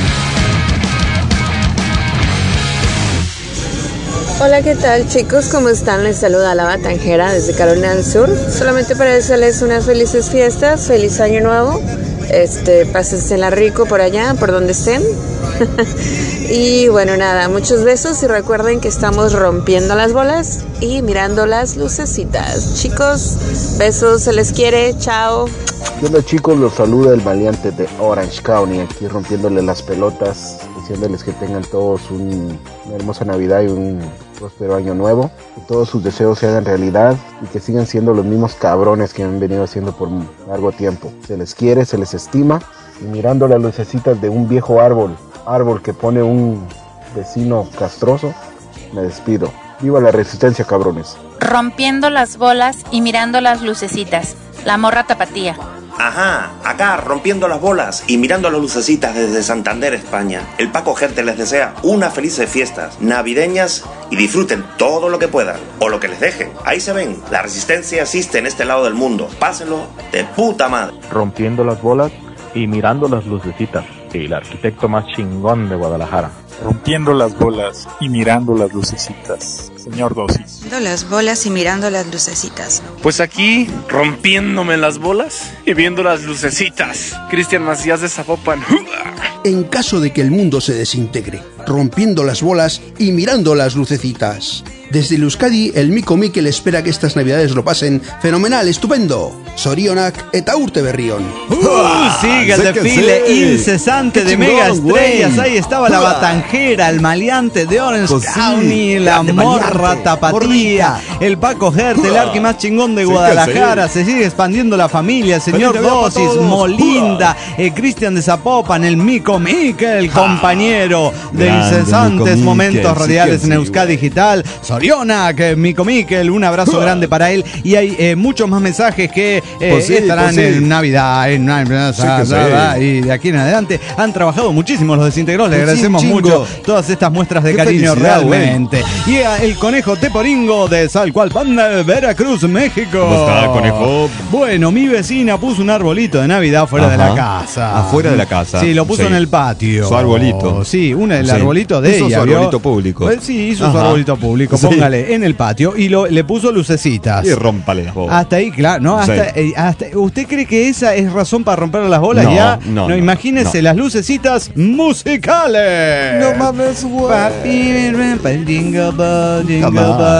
Hola, ¿qué tal, chicos? ¿Cómo están? Les saluda la Batanjera desde Carolina del Sur. Solamente para desearles unas felices fiestas, feliz año nuevo. Este, pásensela rico por allá, por donde estén. Y bueno, nada, muchos besos y recuerden que estamos rompiendo las bolas y mirando las lucecitas. Chicos, besos, se les quiere, chao. ¿Qué onda, chicos? Los saluda el valiente de Orange County, aquí rompiéndole las pelotas, diciéndoles que tengan todos un, una hermosa Navidad y un próspero año nuevo, que todos sus deseos se hagan realidad y que sigan siendo los mismos cabrones que han venido haciendo por largo tiempo. Se les quiere, se les estima, y mirando las lucecitas de un viejo árbol, árbol que pone un vecino castroso, me despido. ¡Viva la resistencia, cabrones! Rompiendo las bolas y mirando las lucecitas, la morra tapatía. Ajá, acá rompiendo las bolas y mirando las lucecitas desde Santander, España. El Paco Gerte les desea unas felices fiestas navideñas y disfruten todo lo que puedan o lo que les dejen. Ahí se ven, la resistencia existe en este lado del mundo. Pásenlo de puta madre. Rompiendo las bolas y mirando las lucecitas. El arquitecto más chingón de Guadalajara. Rompiendo las bolas y mirando las lucecitas. Señor Dosis. Rompiendo las bolas y mirando las lucecitas. Pues aquí, rompiéndome las bolas y viendo las lucecitas. Cristian Macías de Zapopan. En caso de que el mundo se desintegre, rompiendo las bolas y mirando las lucecitas. Desde el Euskadi, el Miko Mikel espera que estas navidades lo pasen fenomenal, estupendo. Zorionak eta urte berrión. Uh, sigue el desfile sí. incesante de mega estrellas. Ahí estaba la batanjera, el maleante de Orange pues County, sí, la morra tapatía, el Paco Gerte, el arqui más chingón de Guadalajara. Sí, sí. Se sigue expandiendo la familia, el señor Dosis, Molinda, el Cristian de Zapopan, el Miko Mikel, el compañero de Grande, incesantes Mico momentos Mikel, radiales sí en Euskadi Digital. Zorionak, Miko Mikel, un abrazo uh. grande para él. Y hay eh, muchos más mensajes que eh, pues sí, estarán pues sí. en Navidad, en Navidad, sí sí. y de aquí en adelante. Han trabajado muchísimo los desintegrados, le pues agradecemos sí, mucho todas estas muestras de Qué cariño realmente. Wey. Y el conejo Teporingo de Salcualpan, Veracruz, México. ¿Cómo está, conejo? Bueno, mi vecina puso un arbolito de Navidad fuera Ajá. de la casa. Afuera de la casa. Sí, lo puso sí. en el patio. Su arbolito. Sí, un, el sí. arbolito de hizo ella. Hizo su arbolito ¿vio? público. Pues sí, hizo Ajá. su arbolito público. Sí. Póngale en el patio y lo, le puso lucecitas. Y rómpale las bolas. Hasta ahí, claro, ¿no? Hasta, sí. eh, hasta, ¿usted cree que esa es razón para romper las bolas no, ya? No, no, no imagínese no. las lucecitas musicales. No mames, güey. Jingle bell, jingle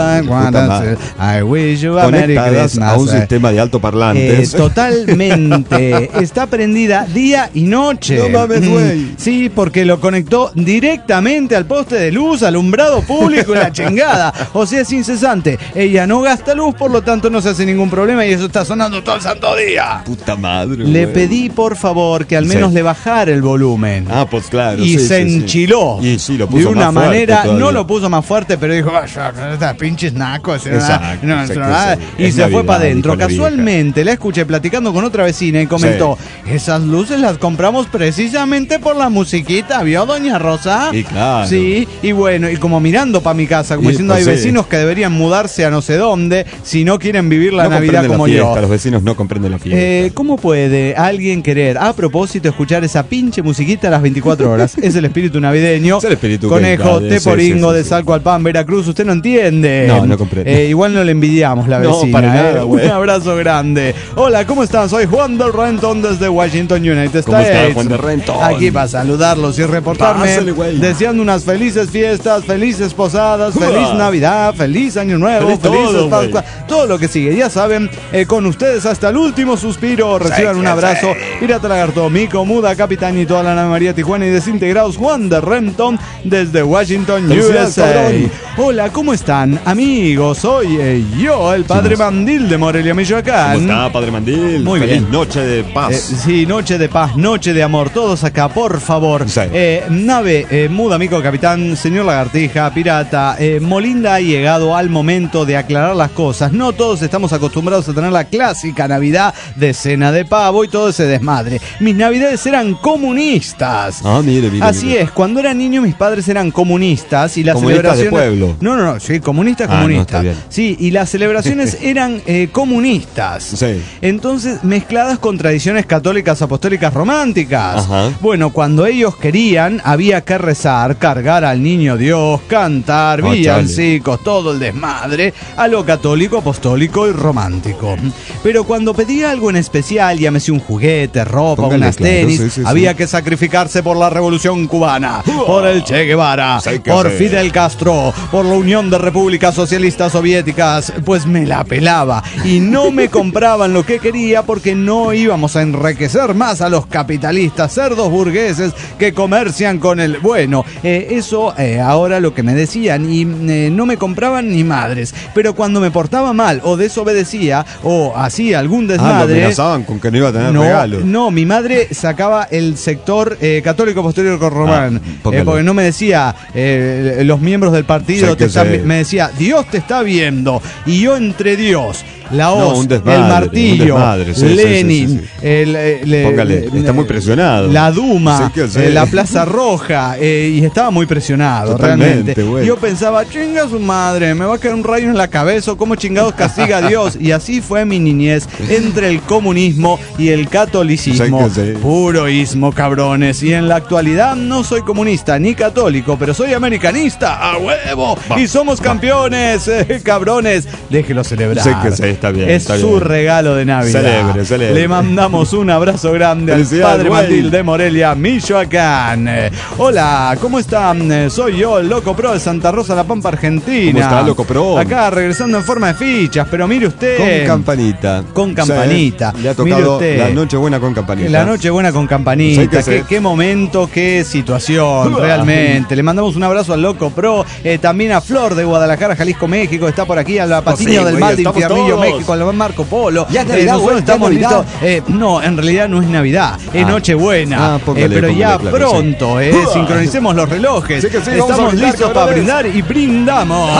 bell, I wish you a Merry Christmas. A un sistema de altoparlantes. Eh, totalmente. Está prendida día y noche. No mames, güey. Sí, porque lo conectó directamente al poste de luz, alumbrado público y la chingada. O sea, es incesante. Ella no gasta luz, por lo tanto no se hace ningún problema y eso está sonando todo el santo día. Puta madre. Le güey. pedí, por favor, que al menos sí. le bajara el volumen. Ah, pues claro. Y sí, se sí, enchiló. Sí. Y sí, lo puso de una más manera, todavía. no lo puso más fuerte, pero dijo, vaya, pinches nacos. Exacto, no, exacto, nada. Sí. Y es se Navidad, fue para adentro. Casualmente vieja. la escuché platicando con otra vecina y comentó, sí. esas luces las compramos precisamente por la musiquita, ¿vio, doña Rosa? Y claro. Sí, y bueno, y como mirando para mi casa, como y diciendo, pues hay sí. vecinos que deberían mudarse a no sé dónde si no quieren vivir la no Navidad como la fiesta, yo. Los vecinos no comprenden la fiesta. Eh, ¿Cómo puede alguien querer, a propósito, escuchar esa pinche musiquita a las veinticuatro horas? Es el espíritu navideño. Es el espíritu Conejo, que, Teporingo sí, sí, de sí. Salcualpan, Veracruz. Usted no entiende. No, no comprende. Eh, igual no le envidiamos la vecina. No, para eh. nada, Un abrazo grande. Hola, ¿cómo están? Soy Juan del Renton desde Washington, United States. ¿Cómo está, Juan del Renton? Aquí para saludarlos y reportarme. Pásale, deseando unas felices fiestas, felices posadas, uh, feliz Navidad, feliz Año Nuevo, feliz felices Pascua, todo lo que sigue. Ya saben, eh, con ustedes hasta el último suspiro. Reciban sí, un abrazo. Sí. Pirata Lagarto, Mico, Muda, Capitán y toda la nave María Tijuana y Desintegrados. Juan de Renton desde Washington, U S A. Hola, ¿cómo están, amigos? Soy eh, yo, el Padre Mandil de Morelia, Michoacán. ¿Cómo está, Padre Mandil? Muy Feliz bien. Noche de paz. Eh, sí, noche de paz, noche de amor. Todos acá, por favor. Sí. Eh, nave, eh, Muda, Mico, Capitán, señor Lagartija, Pirata. Eh, Molinda ha llegado al momento de aclarar las cosas. No todos estamos acostumbrados a tener la clásica Navidad de cena de pavo y todo ese desmadre. Mis navidades eran comunistas. Ah, mire, mire. Así mire. es, cuando era niño mis padres eran comunistas y las comunistas celebraciones... de pueblo. No, no, no, sí, comunistas, ah, comunistas. No, sí, y las celebraciones eran eh, comunistas. Sí. Entonces, mezcladas con tradiciones católicas apostólicas románticas. Ajá. Bueno, cuando ellos querían, había que rezar, cargar al niño Dios, cantar, oh, villancicos, chale. todo el desmadre, a lo católico, apostólico y romántico. Pero cuando pedía algo en especial, llámese un juguete, ropa, Póngale, unas claro, tenis, sí, sí, había sí. que sacrificarse por la Revolución Cubana, uh, por el Che Guevara, por hacer. Fidel Castro, por la Unión de Repúblicas Socialistas Soviéticas. Pues me la pelaba y no me compraban lo que quería porque no íbamos a enriquecer más a los capitalistas, cerdos burgueses que comercian con el... Bueno, eh, eso eh, ahora lo que me decían y eh, no no me compraban ni madres. Pero cuando me portaba mal o desobedecía o hacía algún desmadre... Ah, lo amenazaban con que no iba a tener no, regalos. No, mi madre sacaba el sector eh, católico posterior romano. Ah, eh, porque no me decía eh, los miembros del partido, Sí, te que están sí. vi- me decía, Dios te está viendo. Y yo entre Dios, la No, hoz, un desmadre, el un martillo, desmadre, sí, sí, Lenin, sí, sí, sí. el, el- Póngale, el- está muy presionado. la Duma, Sí que sí. eh, la Plaza Roja, eh, y estaba muy presionado, Totalmente, realmente. güey. Yo pensaba, chinga su madre, me va a caer un rayo en la cabeza, o cómo chingados castiga a Dios. Y así fue mi niñez entre el comunismo y el catolicismo. Sí que sí. Puro ismo, cabrones. Y en la actualidad no soy comunista ni católico, pero soy americanista, a huevo. Va, y somos campeones, eh, cabrones. Déjelo celebrar. Sí que sí, está bien, Es está su bien. regalo de Navidad. Celebre, celebre. Le mandamos un abrazo grande al Felicidades, padre güey. Mandil de Morelia, Michoacán. Eh, Hola, ¿cómo están? Eh, Soy yo, el Loco Pro de Santa Rosa, La Pampa, Argentina. ¿Cómo está, Loco Pro? Acá regresando en forma de fichas, pero mire usted. Con campanita. Con campanita. Sí, le ha Mire tocado usted. la noche buena con campanita. La noche buena con campanita. Sí que qué, sí. qué momento, qué situación, realmente. Le mandamos un abrazo al Loco Pro, eh, también a Flor de Guadalajara, Jalisco, México. Está por aquí, a la Patiño sí, del güey, Mal de estamos Infiernillo, todos. México, al Marco Polo. Ya es Eh, Navidad, nosotros güey, ya estamos es listos. Navidad. Eh, no, en realidad no es Navidad, es Ah. Nochebuena. Ah, póngale, Eh, pero póngale, ya claro, pronto, sí. eh, sincronicemos los relojes. Sí que sí, vamos a Estamos brindar, listos para cabrones. brindar y brindamos.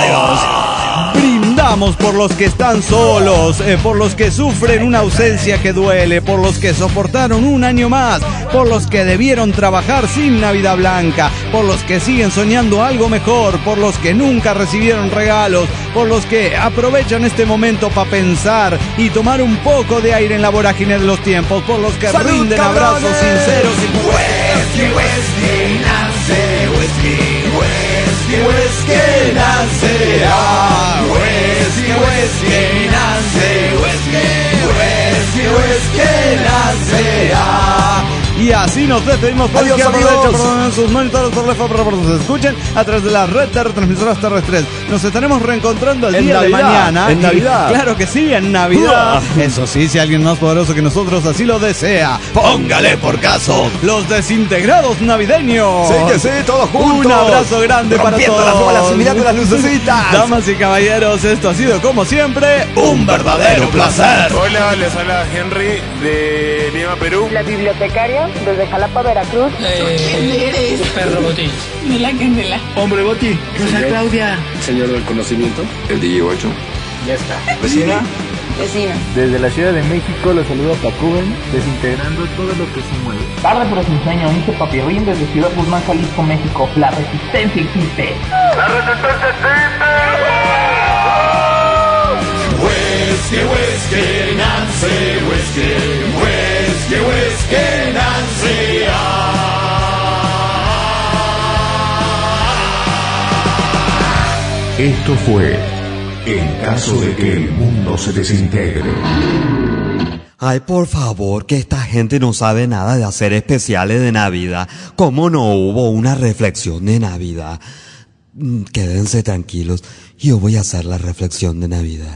Brindamos por los que están solos, eh, por los que sufren una ausencia que duele, por los que soportaron un año más, por los que debieron trabajar sin Navidad Blanca, por los que siguen soñando algo mejor, por los que nunca recibieron regalos, por los que aprovechan este momento para pensar y tomar un poco de aire en la vorágine de los tiempos, por los que ¡Salud, rinden cabrones! abrazos sinceros y Whisky, whisky, nace, whisky, whisky, whisky, nace, ah, whisky, whisky, nace, whisky, whisky, whisky, nace, ah. Y así nos despedimos por Adiós, izquierda, por amigos. derecha, por en sus monitores, por left, por por nos escuchen a través de la red de retransmisoras terrestres. Nos estaremos reencontrando el En día Navidad, de mañana. en Y Navidad. claro que sí, en Navidad. Eso sí, si alguien más poderoso que nosotros así lo desea, póngale por caso los desintegrados navideños. Sí que sí, todos juntos. Un abrazo grande para Rompiendo todos. las bolas y mirando las lucecitas. Damas y caballeros, esto ha sido como siempre un verdadero placer. Hola, les habla Henry de Lima, Perú. La bibliotecaria desde Jalapa, Veracruz. ¿Quién eres? Perro Botín. De la Candela. Hombre Botín. Rosa Claudia. Señor del conocimiento. El D J ocho. Ya está. Vecina. Vecina. Desde la Ciudad de México los saludo a Pacuben, desintegrando todo lo que se mueve. Tarde pero sin sueño, dice Papirrín desde Ciudad Guzmán, Jalisco, México. La resistencia existe. ¡La resistencia existe! Whisky, whisky, Nancy, whisky, whisky, whisky, Nancy, Esto fue En caso de que el mundo se desintegre. Ay, por favor, que esta gente no sabe nada de hacer especiales de Navidad. ¿Cómo no hubo una reflexión de Navidad? Mm, Quédense tranquilos, yo voy a hacer la reflexión de Navidad.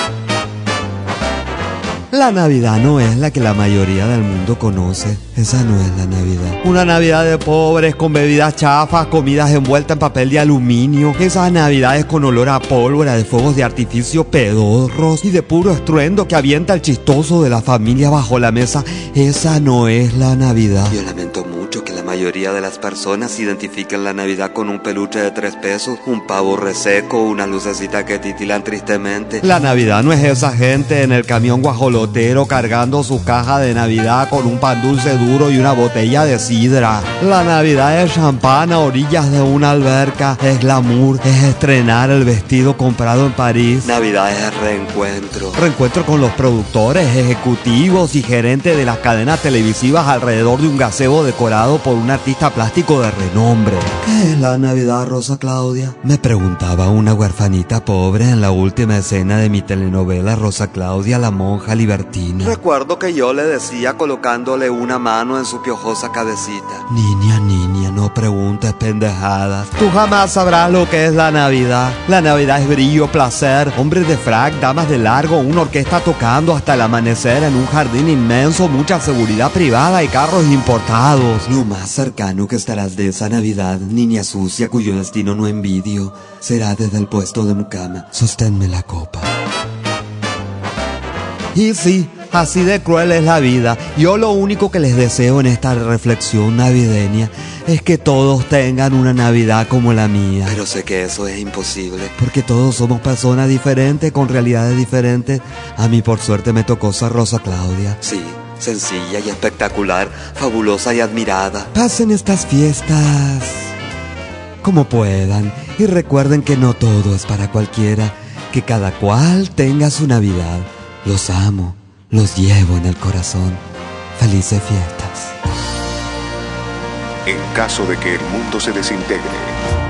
La Navidad no es la que la mayoría del mundo conoce. Esa no es la Navidad. Una Navidad de pobres, con bebidas chafas, comidas envueltas en papel de aluminio. Esas Navidades con olor a pólvora, de fuegos de artificio pedorros y de puro estruendo que avienta el chistoso de la familia bajo la mesa. Esa no es la Navidad. Yo lamento mucho que la mayoría de las personas identifiquen la Navidad con un peluche de tres pesos, un pavo reseco, una lucecita que titilan tristemente. La Navidad no es esa gente en el camión guajolotero cargando su caja de Navidad con un pan dulce duro y una botella de sidra. La Navidad es champán a orillas de una alberca, es glamour, es estrenar el vestido comprado en París. Navidad es reencuentro. Reencuentro con los productores, ejecutivos y gerentes de las cadenas televisivas alrededor de un gazebo decorado por un artista plástico de renombre. ¿Qué es la Navidad, Rosa Claudia? Me preguntaba una huerfanita pobre en la última escena de mi telenovela Rosa Claudia, la monja libertina. Recuerdo que yo le decía colocándole una mano en su piojosa cabecita: niña, niña, no preguntes pendejadas. Tú jamás sabrás lo que es la Navidad. La Navidad es brillo, placer, hombres de frac, damas de largo, una orquesta tocando hasta el amanecer en un jardín inmenso, mucha seguridad privada y carros importados. Lo más cercano que estarás de esa Navidad, niña sucia cuyo destino no envidio, será desde el puesto de mucama, sosténme la copa. Y sí, así de cruel es la vida. Yo lo único que les deseo en esta reflexión navideña es que todos tengan una Navidad como la mía. Pero sé que eso es imposible, porque todos somos personas diferentes, con realidades diferentes. A mí por suerte me tocó ser Rosa Claudia. Sí, sencilla y espectacular, fabulosa y admirada. Pasen estas fiestas como puedan y recuerden que no todo es para cualquiera, que cada cual tenga su Navidad. Los amo, los llevo en el corazón. Felices fiestas. En caso de que el mundo se desintegre,